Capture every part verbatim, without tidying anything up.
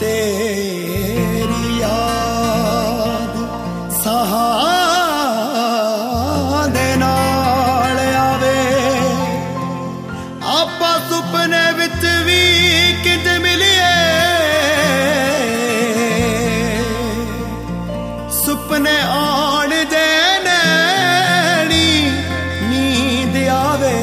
तेरी याद साहां दे नाल आवे आपां सुपने विच वी किंज मिलिए सुपने आण दे नैनी नींद आवे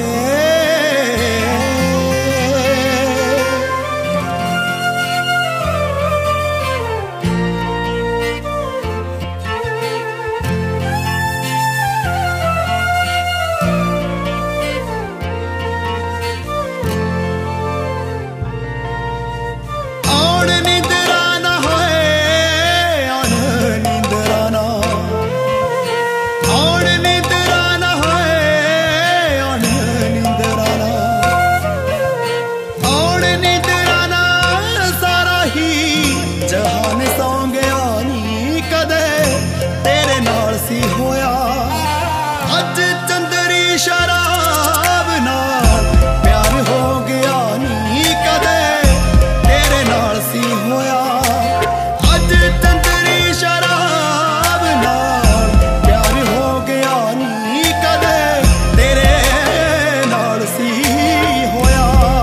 शराब नाल प्यार हो गया नी कदे तेरे नाल सी होया अज चंदरी शराब नाल प्यार हो गया नी कदे तेरे नाल सी होया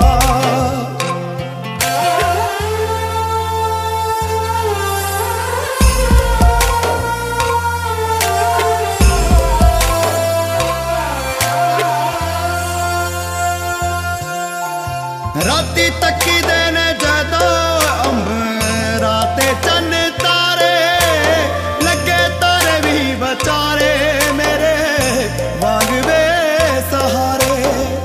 राती तकी देने जदों अंबरां ते चन्न तारे लगे तारे भी बचारे मेरे वांग वे सहारे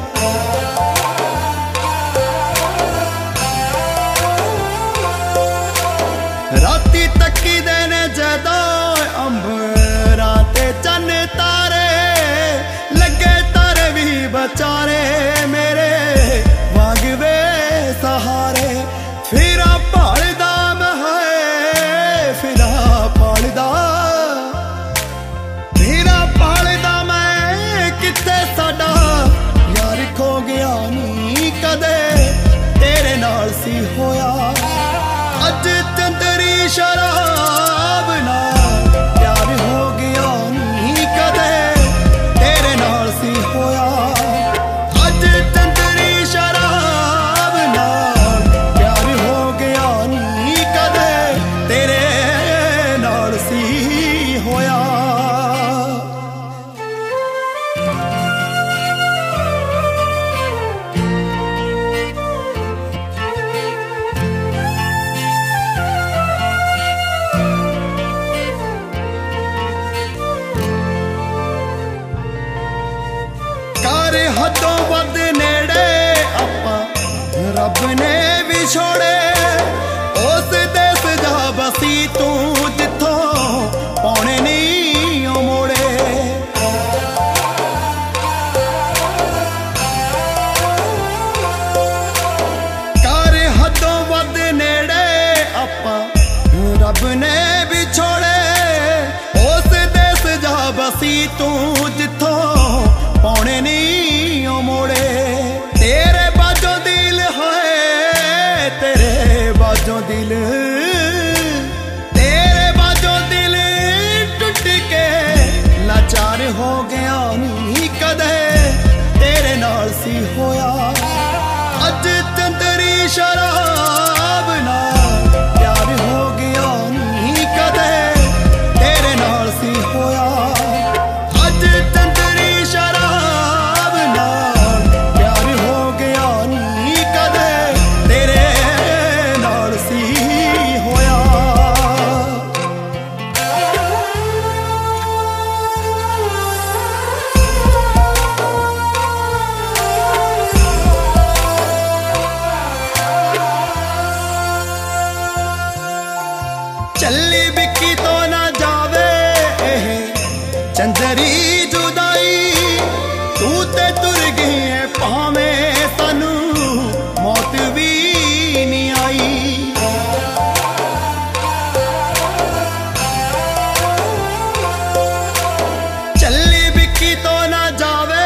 राती तकी देने जदों अंबरां ते चन्न तारे लगे तारे भी बचारे मेरे वे सहारे फिरा भालदा मैं है फिरा भालदा फिरा भालदा मैं किथे साडा यार खो गया नी कदे तेरे नाल सी होया अज चंदरी शराब नाल प्यार हो गया नी कदे तेरे नाल सी होया अज चंदरी शराब प्यार हो गया नी कदे तेरे नाल सी होया कर हदों वध नेड़े आपां रब ने भी छोड़े उस देश जा बसी तू जिथों पौने नहीं मोड़े कर हदों वध नेड़े आपां रब ने भी छोड़े उस देश जा बसी तू जिथों पौने नहीं मोड़े तेरे बाजों दिल है तेरे बाजों दिल तेरे बाजों दिल टूट के लाचार हो गया नी कदे तेरे नाल सी होया अज चंदरी शराब नाल प्यार हो गया नी कदे तेरे नाल सी होया अज चंदरी शराब नाल प्यार हो गया नी कदे तेरे नाल सी होया चली बिकी तो ना जावे चंदरी जुदाई तू ते तुर गई है भावें सानू मौत भी नहीं आई चली बिकी तो ना जावे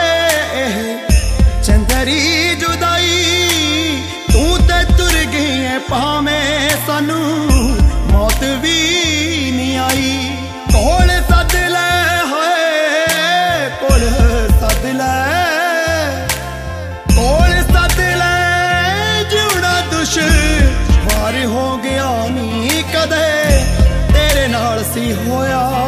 चंदरी जुदाई तू ते तुर गई है भावें सानू मौत भी नहीं आई। कोल सद लै होए कोल सद लै कोल सद लै जिउना दुश्वार हो गया नी कदे तेरे नाल सी होया।